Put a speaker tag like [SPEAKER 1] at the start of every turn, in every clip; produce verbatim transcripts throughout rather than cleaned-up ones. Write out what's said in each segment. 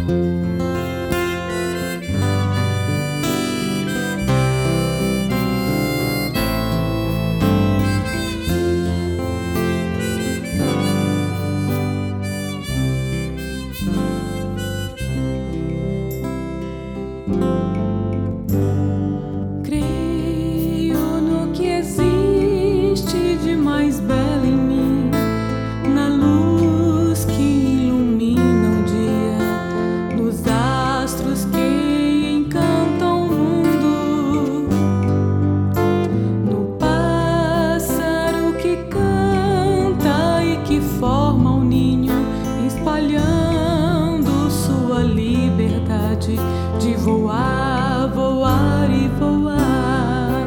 [SPEAKER 1] De voar, voar e voar.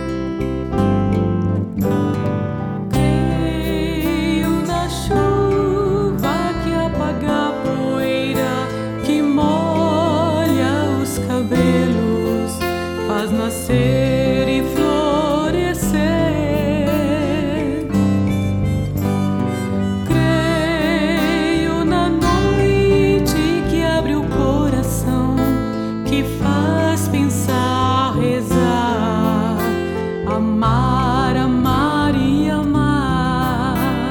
[SPEAKER 1] Creio na chuva que apaga a poeira, que molha os cabelos, faz nascer e florescer. Creio na noite que abre o coração, que faz pensar, rezar, amar, amar e amar.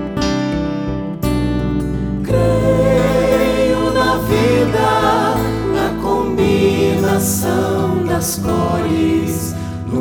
[SPEAKER 2] Creio na vida, na combinação das cores, no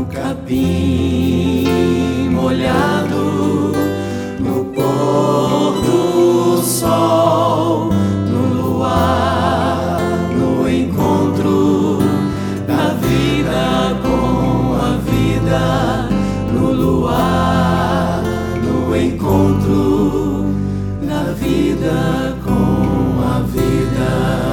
[SPEAKER 2] capim molhado, no pôr do sol, no luar, no encontro da vida com a vida, no luar, no encontro da vida com a vida.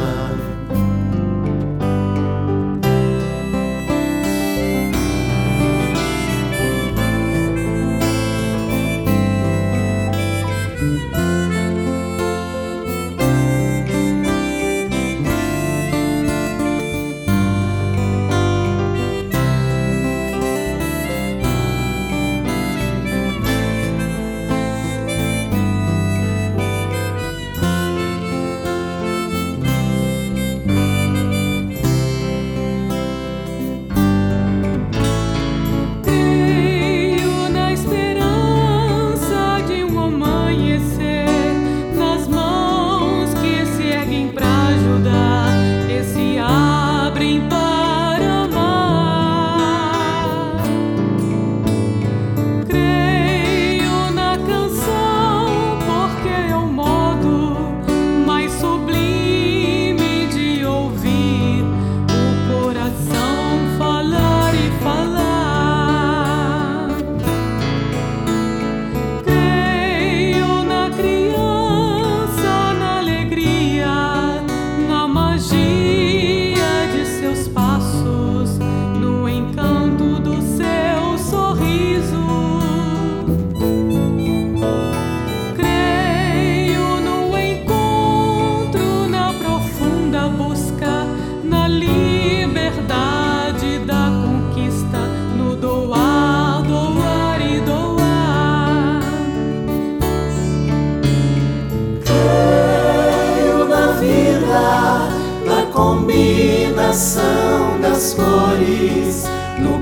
[SPEAKER 2] Combinação das cores, no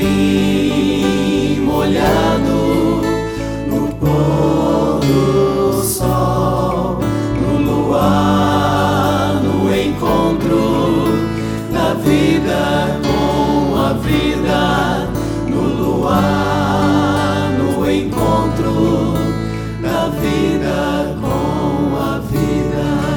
[SPEAKER 2] capim molhado, no pôr do sol, no luar, no encontro da vida com a vida, no luar, no encontro da vida com a vida.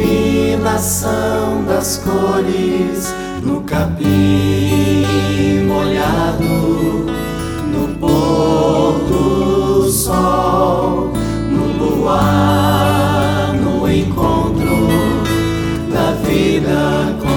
[SPEAKER 2] Combinação das cores, no capim inspirado no pôr do sol, no luar, no encontro da vida.